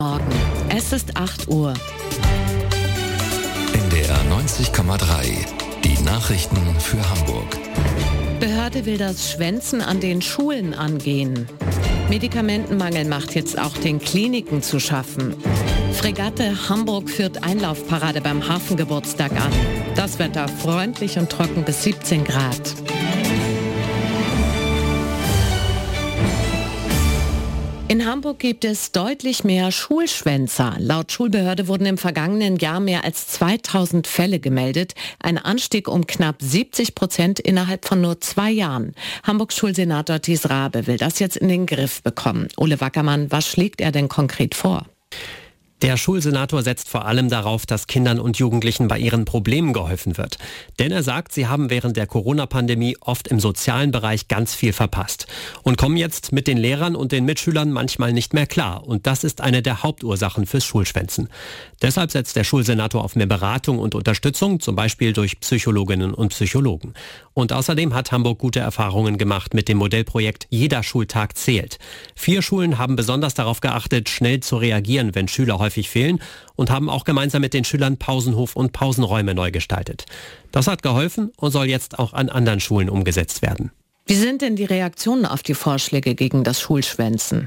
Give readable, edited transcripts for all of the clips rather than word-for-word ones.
Morgen. Es ist 8 Uhr. NDR 90,3. Die Nachrichten für Hamburg. Behörde will das Schwänzen an den Schulen angehen. Medikamentenmangel macht jetzt auch den Kliniken zu schaffen. Fregatte Hamburg führt Einlaufparade beim Hafengeburtstag an. Das Wetter freundlich und trocken bis 17 Grad. In Hamburg gibt es deutlich mehr Schulschwänzer. Laut Schulbehörde wurden im vergangenen Jahr mehr als 2000 Fälle gemeldet. Ein Anstieg um knapp 70% innerhalb von nur 2 Jahren. Hamburgs Schulsenator Thies Rabe will das jetzt in den Griff bekommen. Ole Wackermann, was schlägt er denn konkret vor? Der Schulsenator setzt vor allem darauf, dass Kindern und Jugendlichen bei ihren Problemen geholfen wird. Denn er sagt, sie haben während der Corona-Pandemie oft im sozialen Bereich ganz viel verpasst und kommen jetzt mit den Lehrern und den Mitschülern manchmal nicht mehr klar. Und das ist eine der Hauptursachen fürs Schulschwänzen. Deshalb setzt der Schulsenator auf mehr Beratung und Unterstützung, zum Beispiel durch Psychologinnen und Psychologen. Und außerdem hat Hamburg gute Erfahrungen gemacht mit dem Modellprojekt Jeder Schultag zählt. 4 Schulen haben besonders darauf geachtet, schnell zu reagieren, wenn Schüler häufig fehlen, und haben auch gemeinsam mit den Schülern Pausenhof und Pausenräume neu gestaltet. Das hat geholfen und soll jetzt auch an anderen Schulen umgesetzt werden. Wie sind denn die Reaktionen auf die Vorschläge gegen das Schulschwänzen?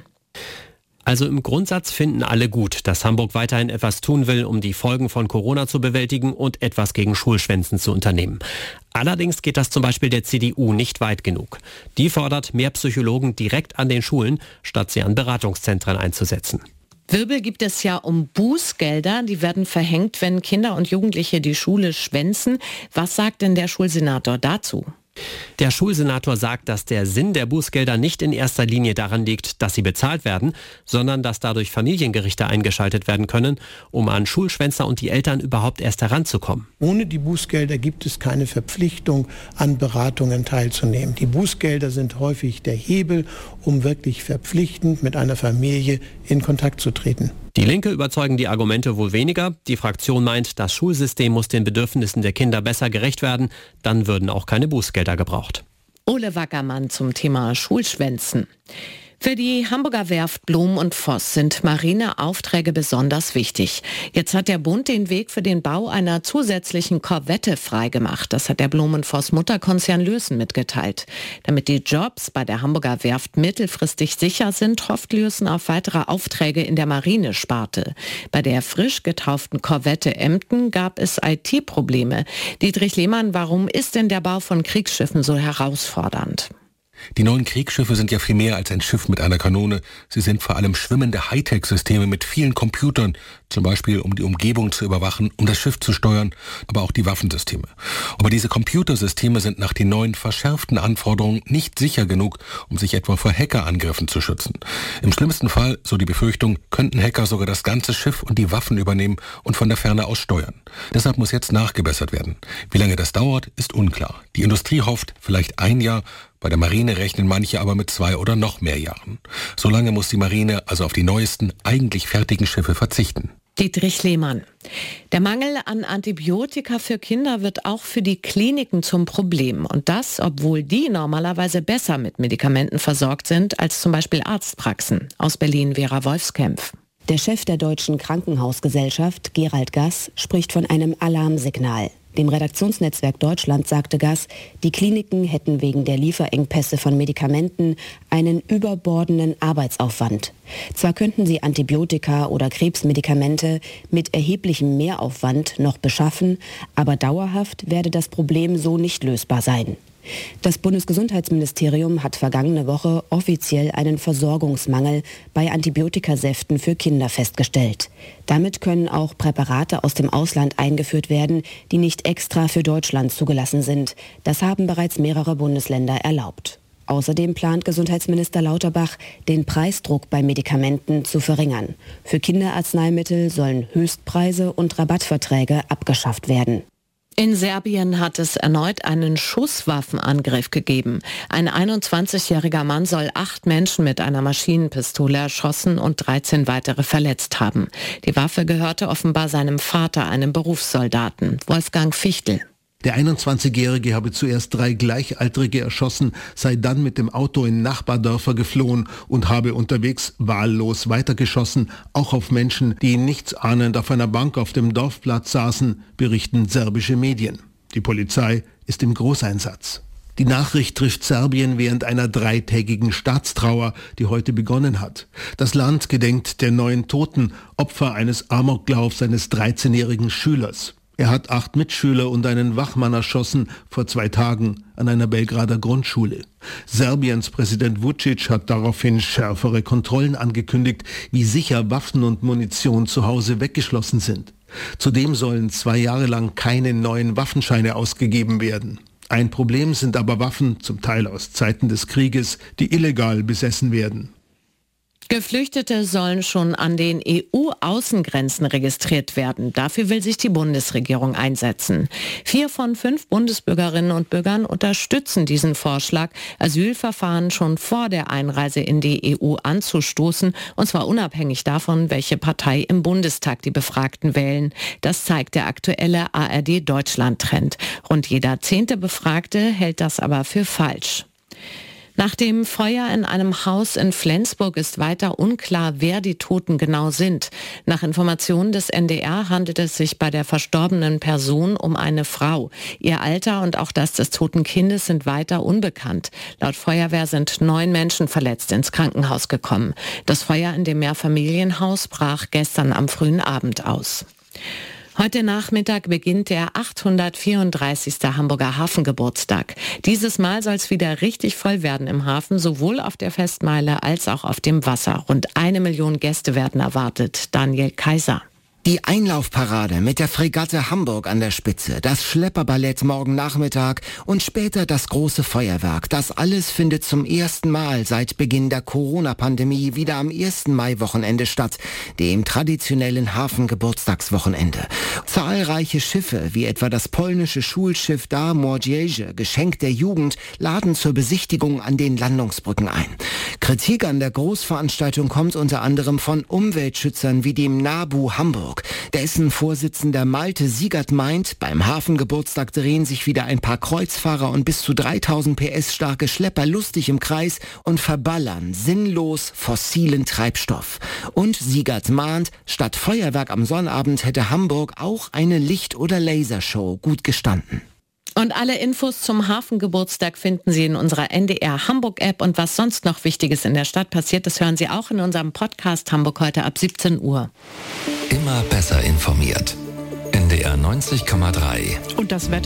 Also im Grundsatz finden alle gut, dass Hamburg weiterhin etwas tun will, um die Folgen von Corona zu bewältigen und etwas gegen Schulschwänzen zu unternehmen. Allerdings geht das zum Beispiel der CDU nicht weit genug. Die fordert mehr Psychologen direkt an den Schulen, statt sie an Beratungszentren einzusetzen. Wirbel gibt es ja um Bußgelder, die werden verhängt, wenn Kinder und Jugendliche die Schule schwänzen. Was sagt denn der Schulsenator dazu? Der Schulsenator sagt, dass der Sinn der Bußgelder nicht in erster Linie daran liegt, dass sie bezahlt werden, sondern dass dadurch Familiengerichte eingeschaltet werden können, um an Schulschwänzer und die Eltern überhaupt erst heranzukommen. Ohne die Bußgelder gibt es keine Verpflichtung, an Beratungen teilzunehmen. Die Bußgelder sind häufig der Hebel, um wirklich verpflichtend mit einer Familie in Kontakt zu treten. Die Linke überzeugen die Argumente wohl weniger. Die Fraktion meint, das Schulsystem muss den Bedürfnissen der Kinder besser gerecht werden. Dann würden auch keine Bußgelder gebraucht. Ole Wackermann zum Thema Schulschwänzen. Für die Hamburger Werft Blom und Voss sind Marineaufträge besonders wichtig. Jetzt hat der Bund den Weg für den Bau einer zusätzlichen Korvette freigemacht. Das hat der Blom und Voss Mutterkonzern Lürssen mitgeteilt. Damit die Jobs bei der Hamburger Werft mittelfristig sicher sind, hofft Lürssen auf weitere Aufträge in der Marinesparte. Bei der frisch getauften Korvette Emden gab es IT-Probleme. Dietrich Lehmann, warum ist denn der Bau von Kriegsschiffen so herausfordernd? Die neuen Kriegsschiffe sind ja viel mehr als ein Schiff mit einer Kanone. Sie sind vor allem schwimmende Hightech-Systeme mit vielen Computern, zum Beispiel um die Umgebung zu überwachen, um das Schiff zu steuern, aber auch die Waffensysteme. Aber diese Computersysteme sind nach den neuen verschärften Anforderungen nicht sicher genug, um sich etwa vor Hackerangriffen zu schützen. Im schlimmsten Fall, so die Befürchtung, könnten Hacker sogar das ganze Schiff und die Waffen übernehmen und von der Ferne aus steuern. Deshalb muss jetzt nachgebessert werden. Wie lange das dauert, ist unklar. Die Industrie hofft vielleicht 1 Jahr, bei der Marine rechnen manche aber mit 2 oder noch mehr Jahren. Solange muss die Marine also auf die neuesten, eigentlich fertigen Schiffe verzichten. Dietrich Lehmann. Der Mangel an Antibiotika für Kinder wird auch für die Kliniken zum Problem. Und das, obwohl die normalerweise besser mit Medikamenten versorgt sind als zum Beispiel Arztpraxen. Aus Berlin Vera Wolfskämpf. Der Chef der Deutschen Krankenhausgesellschaft, Gerald Gass, spricht von einem Alarmsignal. Dem Redaktionsnetzwerk Deutschland sagte Gass, die Kliniken hätten wegen der Lieferengpässe von Medikamenten einen überbordenden Arbeitsaufwand. Zwar könnten sie Antibiotika oder Krebsmedikamente mit erheblichem Mehraufwand noch beschaffen, aber dauerhaft werde das Problem so nicht lösbar sein. Das Bundesgesundheitsministerium hat vergangene Woche offiziell einen Versorgungsmangel bei Antibiotikasäften für Kinder festgestellt. Damit können auch Präparate aus dem Ausland eingeführt werden, die nicht extra für Deutschland zugelassen sind. Das haben bereits mehrere Bundesländer erlaubt. Außerdem plant Gesundheitsminister Lauterbach, den Preisdruck bei Medikamenten zu verringern. Für Kinderarzneimittel sollen Höchstpreise und Rabattverträge abgeschafft werden. In Serbien hat es erneut einen Schusswaffenangriff gegeben. Ein 21-jähriger Mann soll 8 Menschen mit einer Maschinenpistole erschossen und 13 weitere verletzt haben. Die Waffe gehörte offenbar seinem Vater, einem Berufssoldaten. Wolfgang Fichtel. Der 21-Jährige habe zuerst 3 Gleichaltrige erschossen, sei dann mit dem Auto in Nachbardörfer geflohen und habe unterwegs wahllos weitergeschossen, auch auf Menschen, die nichts ahnend auf einer Bank auf dem Dorfplatz saßen, berichten serbische Medien. Die Polizei ist im Großeinsatz. Die Nachricht trifft Serbien während einer 3-tägigen Staatstrauer, die heute begonnen hat. Das Land gedenkt der 9 Toten, Opfer eines Amoklaufs eines 13-jährigen Schülers. Er hat 8 Mitschüler und einen Wachmann erschossen vor 2 Tagen an einer Belgrader Grundschule. Serbiens Präsident Vučić hat daraufhin schärfere Kontrollen angekündigt, wie sicher Waffen und Munition zu Hause weggeschlossen sind. Zudem sollen 2 Jahre lang keine neuen Waffenscheine ausgegeben werden. Ein Problem sind aber Waffen, zum Teil aus Zeiten des Krieges, die illegal besessen werden. Geflüchtete sollen schon an den EU-Außengrenzen registriert werden. Dafür will sich die Bundesregierung einsetzen. 4 von 5 Bundesbürgerinnen und Bürgern unterstützen diesen Vorschlag, Asylverfahren schon vor der Einreise in die EU anzustoßen, und zwar unabhängig davon, welche Partei im Bundestag die Befragten wählen. Das zeigt der aktuelle ARD-Deutschland-Trend. Rund jeder 10. Befragte hält das aber für falsch. Nach dem Feuer in einem Haus in Flensburg ist weiter unklar, wer die Toten genau sind. Nach Informationen des NDR handelt es sich bei der verstorbenen Person um eine Frau. Ihr Alter und auch das des toten Kindes sind weiter unbekannt. Laut Feuerwehr sind 9 Menschen verletzt ins Krankenhaus gekommen. Das Feuer in dem Mehrfamilienhaus brach gestern am frühen Abend aus. Heute Nachmittag beginnt der 834. Hamburger Hafengeburtstag. Dieses Mal soll es wieder richtig voll werden im Hafen, sowohl auf der Festmeile als auch auf dem Wasser. Rund 1 Million Gäste werden erwartet. Daniel Kaiser. Die Einlaufparade mit der Fregatte Hamburg an der Spitze, das Schlepperballett morgen Nachmittag und später das große Feuerwerk. Das alles findet zum ersten Mal seit Beginn der Corona-Pandemie wieder am 1. Mai-Wochenende statt, dem traditionellen Hafengeburtstagswochenende. Zahlreiche Schiffe, wie etwa das polnische Schulschiff Dar Młodzieży, Geschenk der Jugend, laden zur Besichtigung an den Landungsbrücken ein. Kritik an der Großveranstaltung kommt unter anderem von Umweltschützern wie dem NABU Hamburg. Dessen Vorsitzender Malte Siegert meint, beim Hafengeburtstag drehen sich wieder ein paar Kreuzfahrer und bis zu 3000 PS starke Schlepper lustig im Kreis und verballern sinnlos fossilen Treibstoff. Und Siegert mahnt, statt Feuerwerk am Sonnabend hätte Hamburg auch eine Licht- oder Lasershow gut gestanden. Und alle Infos zum Hafengeburtstag finden Sie in unserer NDR Hamburg-App. Und was sonst noch Wichtiges in der Stadt passiert, das hören Sie auch in unserem Podcast Hamburg heute ab 17 Uhr. Immer besser informiert. NDR 90,3. Und das Wetter